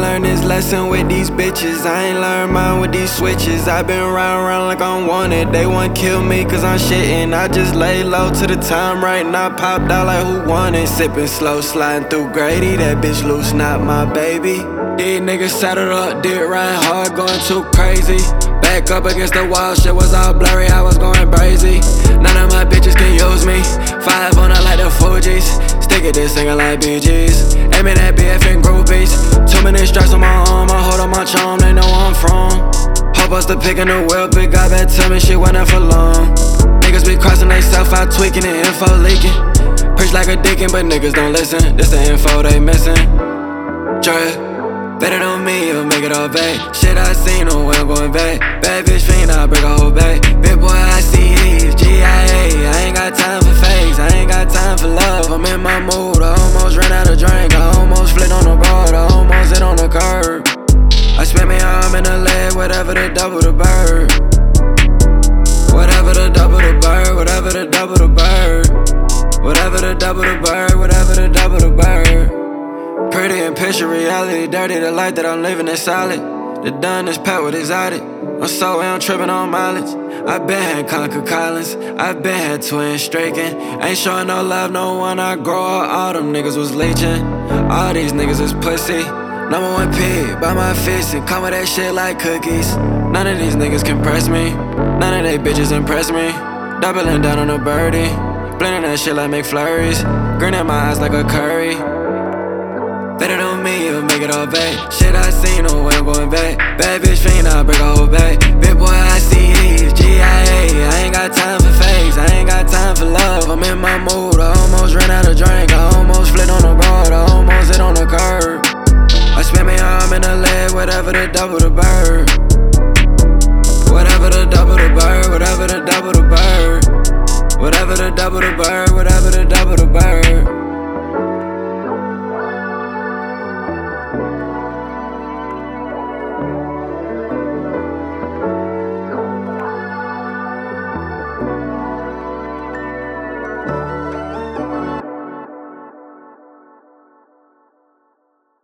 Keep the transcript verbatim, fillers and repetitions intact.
learned this lesson with these bitches. I ain't learned mine with these switches. I been round round like I'm wanted. They want kill me cause I'm shitting. I just lay low to the time right now. Popped out like who won it. Sipping slow, sliding through Grady. That bitch loose, not my baby. These niggas saddled up, did ride hard, going too crazy. Back up against the wall, shit was all blurry, I was going brazy. None of my bitches can use me. Five on her like the Fugees. Stick it, this singing like B Gs. Aiming at B F and groupies. Too many stripes on my arm, I hold on my charm, they know where I'm from. Hope us to picking the wheel, big got back to me, shit went up for long. Niggas be crossing they self out, tweaking and info leaking. Preach like a deacon, but niggas don't listen. This the info they missing. Trust. Bet it on me, you'll make it all back. Shit I seen, no way I'm going back. Bad bitch fiend, I break a whole back. Big boy, I see E's, G I A. I ain't got time for fakes, I ain't got time for love. I'm in my mood, I almost ran out of drink. I almost flipped on the road, I almost hit on the curb. I spent me arm in the leg, whatever to double the bird. Whatever to double the bird, whatever to double the bird. Whatever to double the bird, whatever to double the bird. Pretty and picture reality, dirty, the life that I'm living is solid. The done is packed with exotic. I'm so I'm tripping on mileage. I been had Conquer Collins, I been had twins striking. Ain't showing no love, no one I grow up, all them niggas was leeching. All these niggas is pussy. Number one pig, by my fist, and come with that shit like cookies. None of these niggas can press me, none of they bitches impress me. Doubling down on a birdie, blending that shit like McFlurries. Grin at my eyes like a curry. Bet it on me, you'll make it all back. Shit I seen, no way I'm going back. Bad bitch fiend, I break a whole back. Big boy, I see E's, G I A. I ain't got time for fakes, I ain't got time for love. I'm in my mood, I almost ran out of drink. I almost flipped on the road, I almost hit on the curb. I spent me arm in the leg, whatever to double the